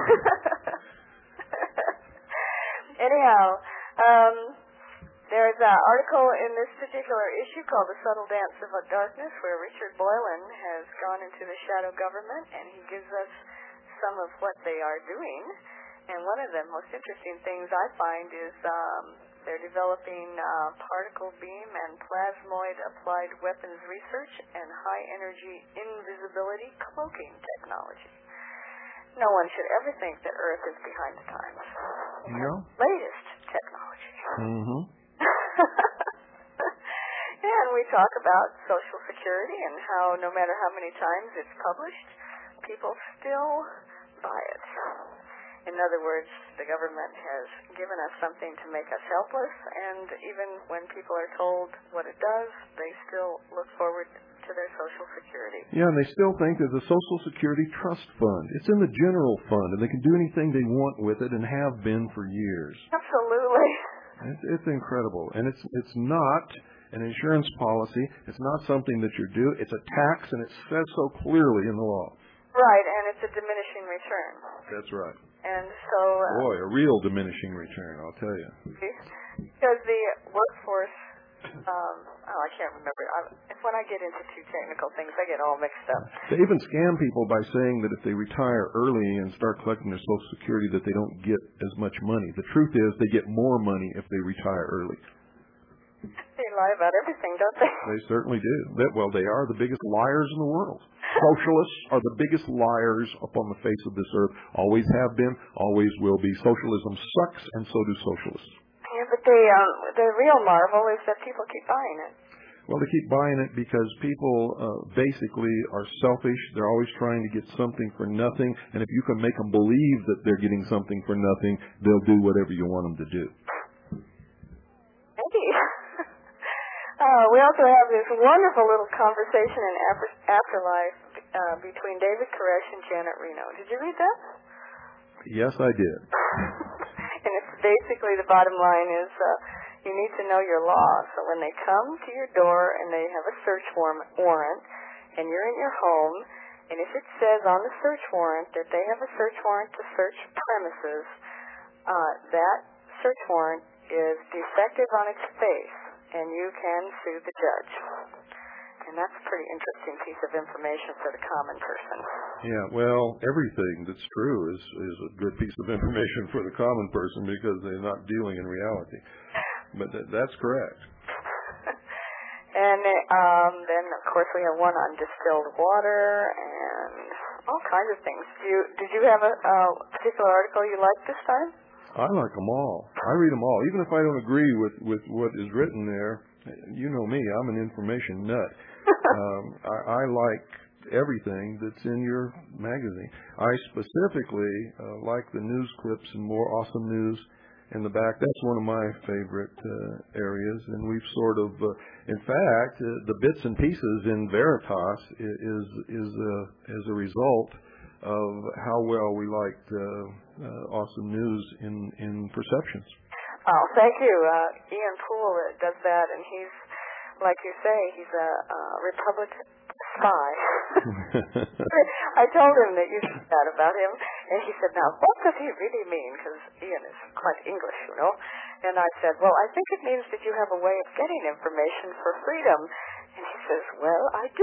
Anyhow, um, there's an article in this particular issue called The Subtle Dance of Darkness, where Richard Boylan has gone into the shadow government, and he gives us some of what they are doing. And one of the most interesting things I find is um, they're developing uh, particle beam and plasmoid applied weapons research and high-energy invisibility cloaking technology. No one should ever think that Earth is behind the times. No. Latest technology. Mm-hmm. And we talk about Social Security and how no matter how many times it's published, people still buy it. In other words, the government has given us something to make us helpless, and even when people are told what it does, they still look forward to their Social Security. Yeah, and they still think there's a Social Security trust fund. It's in the general fund, and they can do anything they want with it and have been for years. Absolutely. It's, it's incredible. And it's it's not an insurance policy. It's not something that you're due. It's a tax, and it says so clearly in the law. Right, and it's a diminishing return. That's right. And so... Uh, Boy, a real diminishing return, I'll tell you. Because the workforce... Um, oh, I can't remember. I, when I get into too technical things, I get all mixed up. They even scam people by saying that if they retire early and start collecting their Social Security that they don't get as much money. The truth is they get more money if they retire early. They lie about everything, don't they? They certainly do. They, well, they are the biggest liars in the world. Socialists are the biggest liars upon the face of this earth. Always have been, always will be. Socialism sucks, and so do socialists. Yeah, but the um, the real marvel is that people keep buying it. Well, they keep buying it because people uh, basically are selfish. They're always trying to get something for nothing. And if you can make them believe that they're getting something for nothing, they'll do whatever you want them to do. Maybe. uh, we also have this wonderful little conversation in after- Afterlife uh, between David Koresh and Janet Reno. Did you read that? Yes, I did. And it's basically the bottom line is... Uh, You need to know your law. So when they come to your door and they have a search warrant, and you're in your home, and if it says on the search warrant that they have a search warrant to search premises, uh, that search warrant is defective on its face, and you can sue the judge. And that's a pretty interesting piece of information for the common person. Yeah, well, everything that's true is, is a good piece of information for the common person because they're not dealing in reality. But th- that's correct. And um, then, of course, we have one on distilled water and all kinds of things. Do you, did you have a, a particular article you liked this time? I like them all. I read them all. Even if I don't agree with, with what is written there, you know me, I'm an information nut. um, I, I like everything that's in your magazine. I specifically uh, like the news clips and more awesome news in the back. That's one of my favorite uh, areas, and we've sort of, uh, in fact, uh, the bits and pieces in Veritas is is uh, as a result of how well we liked uh, uh, awesome news in in Perceptions. Oh, thank you. Uh, Ian Poole does that, and he's, like you say, he's a uh, Republican spy. I told him that you said that about him, and he said, now, what does he really mean? Because Ian is quite English, you know. And I said, well, I think it means that you have a way of getting information for freedom. And he says, well, I do.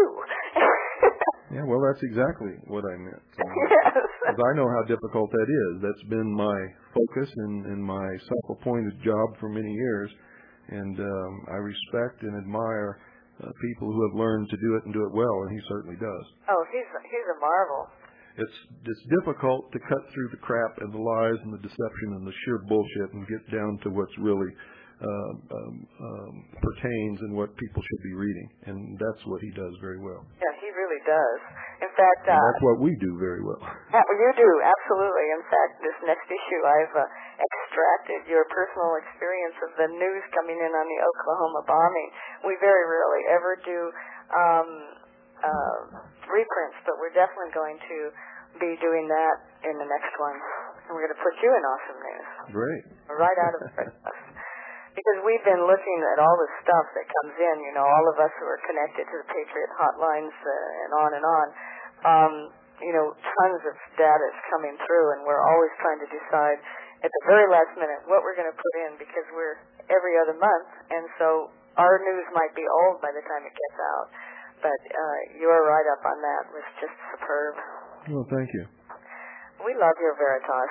Yeah, well, that's exactly what I meant. Um, yes. Because I know how difficult that is. That's been my focus in, in my self-appointed job for many years. And um, I respect and admire uh, people who have learned to do it and do it well, and he certainly does. Oh, he's he's a marvel. It's it's difficult to cut through the crap and the lies and the deception and the sheer bullshit and get down to what's really uh, um, um, pertains and what people should be reading, and that's what he does very well. Yeah, he really does. In fact, uh, and that's what we do very well. Yeah, you do, absolutely. In fact, this next issue, I've uh, extracted your personal experience of the news coming in on the Oklahoma bombing. We very rarely ever do um, uh, reprints, but we're definitely going to be doing that in the next one. And we're going to put you in awesome news. Great. Right out of the press. Because we've been looking at all the stuff that comes in, you know, all of us who are connected to the Patriot hotlines uh, and on and on. Um, you know, tons of data is coming through, and we're always trying to decide at the very last minute what we're going to put in because we're every other month, and so our news might be old by the time it gets out. But uh, your write-up on that was just superb. Well, thank you. We love your Veritas.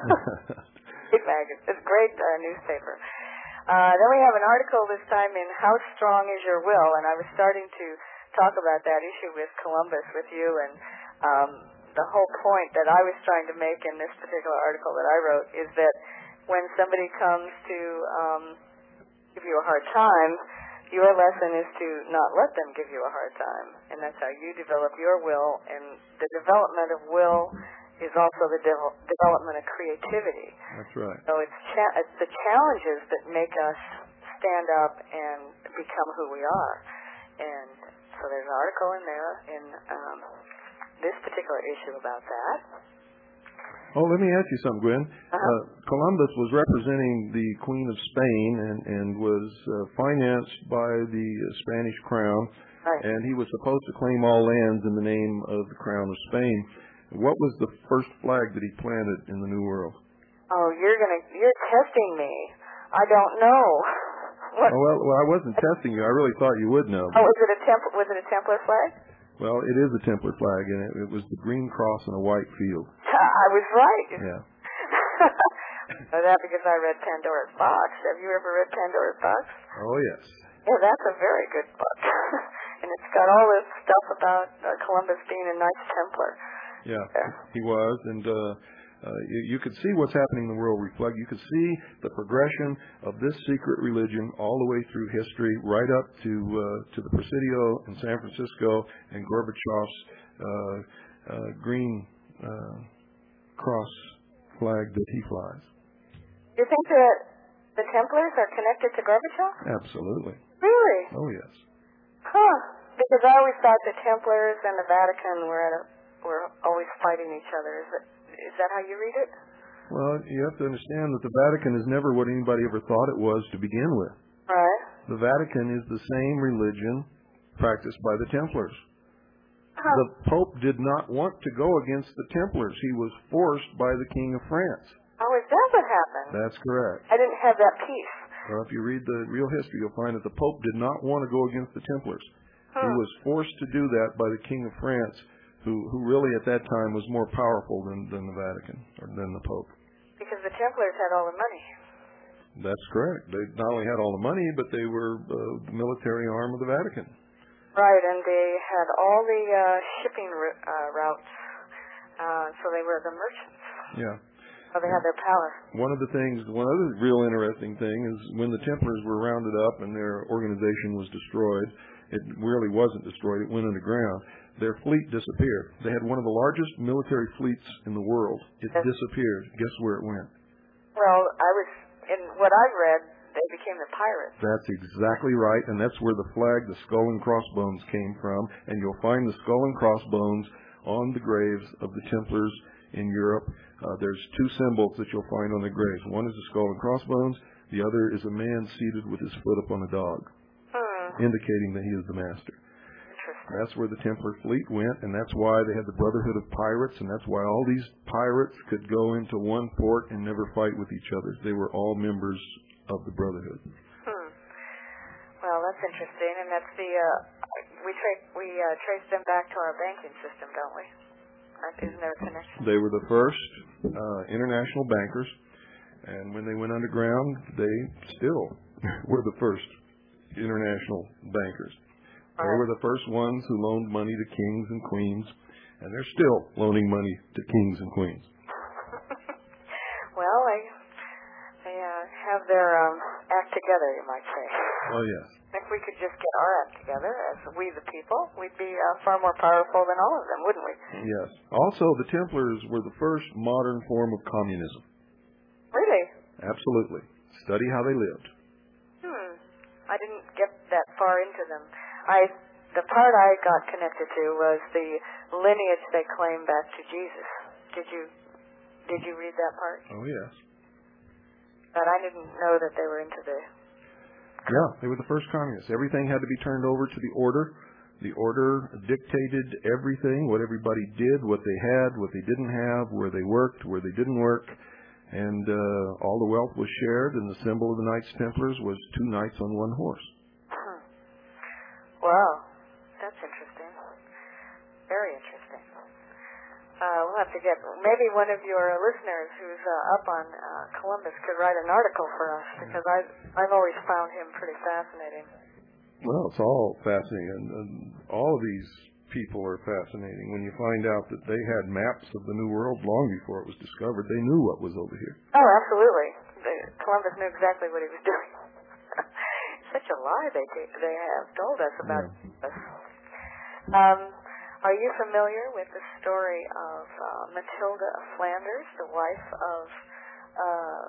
Great magazine. It's a great uh, newspaper. Uh, then we have an article this time in How Strong Is Your Will, and I was starting to talk about that issue with Columbus with you, and um, the whole point that I was trying to make in this particular article that I wrote is that when somebody comes to um, give you a hard time, your lesson is to not let them give you a hard time, and that's how you develop your will, and the development of will is also the de- development of creativity. That's right. So it's, cha- it's the challenges that make us stand up and become who we are. And so there's an article in there in um, this particular issue about that. Oh, let me ask you something, Gwen. Uh-huh. Uh, Columbus was representing the Queen of Spain and, and was uh, financed by the uh, Spanish crown, Right. and he was supposed to claim all lands in the name of the crown of Spain. What was the first flag that he planted in the New World? Oh, you're gonna you're testing me. I don't know. What? Oh, well, well, I wasn't testing you. I really thought you would know. Oh, was it a temp- was it a Templar flag? Well, it is a Templar flag, and it, it was the green cross on a white field. I was right. Yeah. Oh, that because I read Pandora's Box. Have you ever read Pandora's Box? Oh, yes. Yeah, that's a very good book. And it's got all this stuff about uh, Columbus being a Knights Templar. Yeah, Yeah. he was, and uh, uh, you, you could see what's happening in the world reflect. You could see the progression of this secret religion all the way through history, right up to uh, to the Presidio in San Francisco and Gorbachev's uh, uh, green uh, cross flag that he flies. You think that the Templars are connected to Gorbachev? Absolutely. Really? Oh, yes. Huh. Because I always thought the Templars and the Vatican were at a, were always fighting each other. Is that, is that how you read it? Well, you have to understand that the Vatican is never what anybody ever thought it was to begin with. Right. The Vatican is the same religion practiced by the Templars. Huh. The Pope did not want to go against the Templars. He was forced by the King of France. Oh, is that what happened? That's correct. I didn't have that piece. Well, if you read the real history, you'll find that the Pope did not want to go against the Templars. Hmm. He was forced to do that by the King of France, who, who really at that time was more powerful than, than the Vatican, or than the Pope. Because the Templars had all the money. That's correct. They not only had all the money, but they were uh, the military arm of the Vatican. Right, and they had all the uh, shipping r- uh, routes, uh, so they were the merchants. Yeah. So they had their power. One of the things, one other real interesting thing is when the Templars were rounded up and their organization was destroyed, it really wasn't destroyed, it went underground, their fleet disappeared. They had one of the largest military fleets in the world. It Yes. disappeared. Guess where it went? Well, I was, in what I've read, they became the pirates. That's exactly right, and that's where the flag, the skull and crossbones, came from, and you'll find the skull and crossbones on the graves of the Templars in Europe. Uh, there's two symbols that you'll find on the graves. One is the skull and crossbones. The other is a man seated with his foot upon a dog, Hmm. indicating that he is the master. Interesting. That's where the Templar fleet went, and that's why they had the Brotherhood of Pirates, and that's why all these pirates could go into one port and never fight with each other. They were all members of the Brotherhood. Hmm. Well, that's interesting, and that's the uh, we tra- we uh, trace them back to our banking system, don't we? Isn't there a connection? They were the first uh, international bankers, and when they went underground, they still were the first international bankers. They were the first ones who loaned money to kings and queens, and they're still loaning money to kings and queens. Well, they they uh, have their um, act together, you might say. Oh, yes. If we could just get our act together as we the people, we'd be uh, far more powerful than all of them, wouldn't we? Yes. Also, the Templars were the first modern form of communism. Really? Absolutely. Study how they lived. Hmm. I didn't get that far into them. I the part I got connected to was the lineage they claim back to Jesus. Did you did you read that part? Oh, yes. But I didn't know that they were into the. Yeah, they were the first communists. Everything had to be turned over to the order. The order dictated everything, what everybody did, what they had, what they didn't have, where they worked, where they didn't work. And uh, all the wealth was shared, and the symbol of the Knights Templars was two knights on one horse. Hmm. Wow, that's interesting. Very interesting. Uh, we'll have to get, maybe one of your listeners who's uh, up on uh, Columbus could write an article for us, because I've, I've always found him pretty fascinating. Well, it's all fascinating, and, and all of these people are fascinating. When you find out that they had maps of the New World long before it was discovered, they knew what was over here. Oh, absolutely. The, Columbus knew exactly what he was doing. Such a lie they they have told us about Yeah. us. Um, are you familiar with the story of uh, Matilda of Flanders, the wife of uh,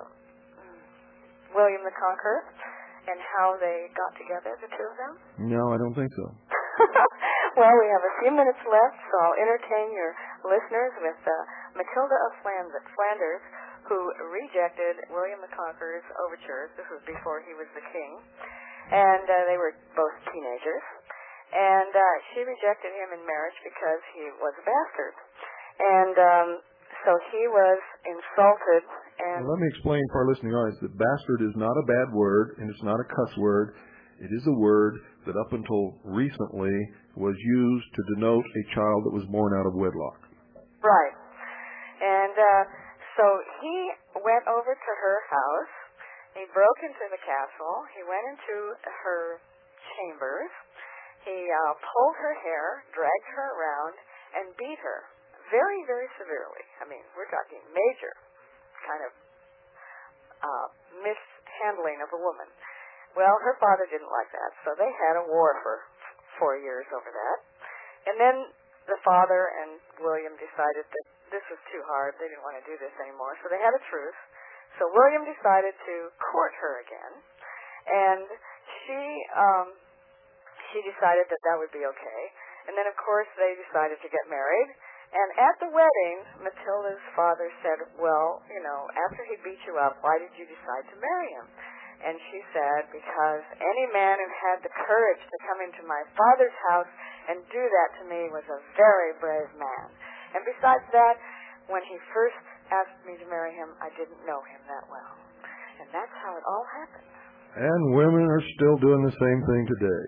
William the Conqueror, and how they got together, the two of them? No, I don't think so. Well, we have a few minutes left, so I'll entertain your listeners with uh, Matilda of Flanders, who rejected William the Conqueror's overtures. This was before he was the king, and uh, they were both teenagers. And uh, she rejected him in marriage because he was a bastard. And um, so he was insulted. And Well, let me explain for our listening audience that bastard is not a bad word, and it's not a cuss word. It is a word that up until recently was used to denote a child that was born out of wedlock. Right. And uh, so he went over to her house. He broke into the castle. He went into her chambers. He uh, pulled her hair, dragged her around, and beat her very, very severely. I mean, we're talking major kind of uh, mishandling of a woman. Well, her father didn't like that, so they had a war for four years over that. And then the father and William decided that this was too hard. They didn't want to do this anymore, so they had a truce. So William decided to court her again, and she um, she decided that that would be okay. And then, of course, they decided to get married. And at the wedding, Matilda's father said, well, you know, after he beat you up, why did you decide to marry him? And she said, because any man who had the courage to come into my father's house and do that to me was a very brave man. And besides that, when he first asked me to marry him, I didn't know him that well. And that's how it all happened. And women are still doing the same thing today.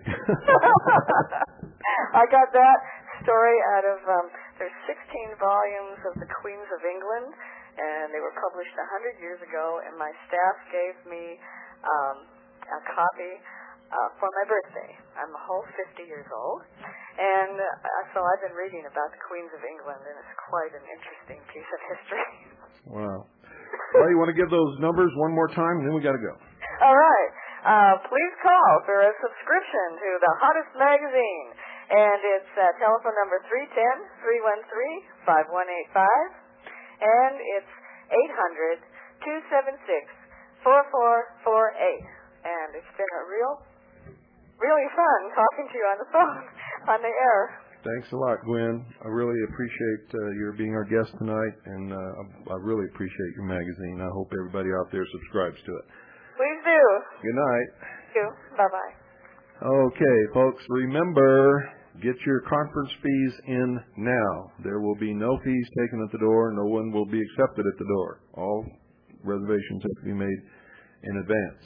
I got that story out of, um, there's sixteen volumes of the Queens of England, and they were published one hundred years ago, and my staff gave me um, a copy uh, for my birthday. I'm a whole fifty years old, and uh, so I've been reading about the Queens of England, and it's quite an interesting piece of history. Wow. Well, you want to give those numbers one more time, and then we got to go. All right. Uh, please call for a subscription to the hottest magazine. And it's uh, telephone number three one zero, three one three, five one eight five. And it's eight hundred, two seven six, four four four eight. And it's been a real, really fun talking to you on the phone, on the air. Thanks a lot, Gwen. I really appreciate uh, your being our guest tonight, and uh, I really appreciate your magazine. I hope everybody out there subscribes to it. Please do. Good night. Thank you. Bye-bye. Okay, folks, remember, get your conference fees in now. There will be no fees taken at the door. No one will be accepted at the door. All reservations have to be made in advance.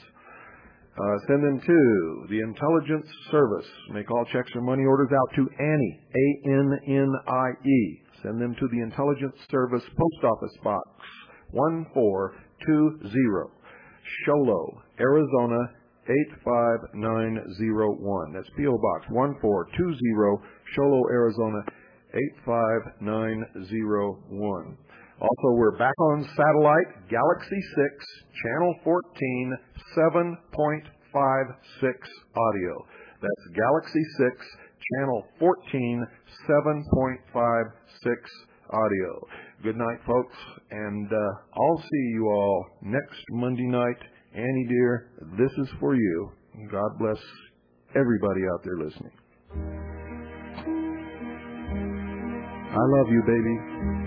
Uh, send them to the Intelligence Service. Make all checks or money orders out to Annie, A N N I E. Send them to the Intelligence Service Post Office Box one four two zero, Sholo, Arizona eight five nine zero one. That's P O Box one four two zero, Sholo, Arizona eight five nine zero one. Also, we're back on satellite, Galaxy six, Channel fourteen, seven point five six audio. That's Galaxy six, Channel fourteen, seven point five six audio. Good night, folks, and uh, I'll see you all next Monday night. Annie, dear, this is for you. God bless everybody out there listening. I love you, baby.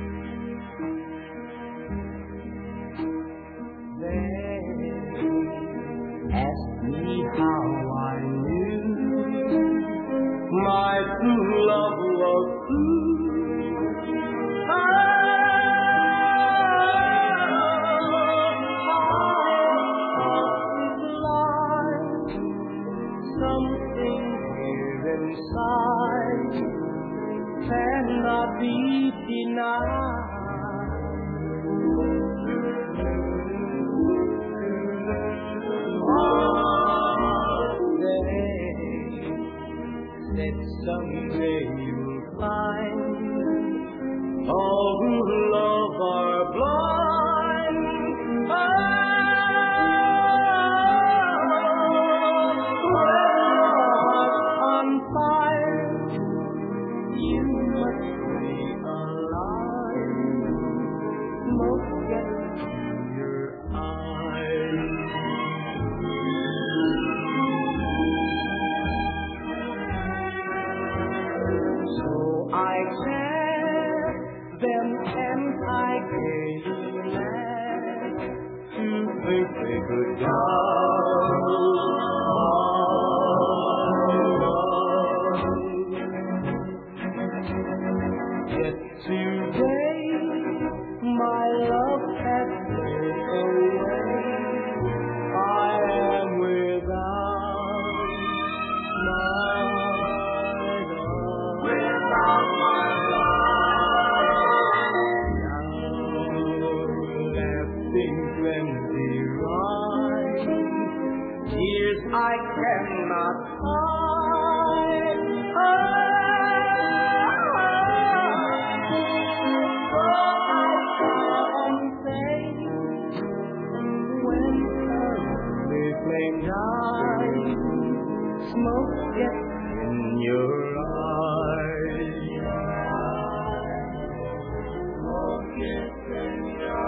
Ask me how I knew my true love was true. I something here inside cannot be denied. Someday you'll find all who love are blind. Oh, on fire, you must realize smoke gets in your eyes. I tear them and I gaze mad to think they could yet today my love has slipped away. I am without my love. Without plenty right, tears I cannot hide. forget when you're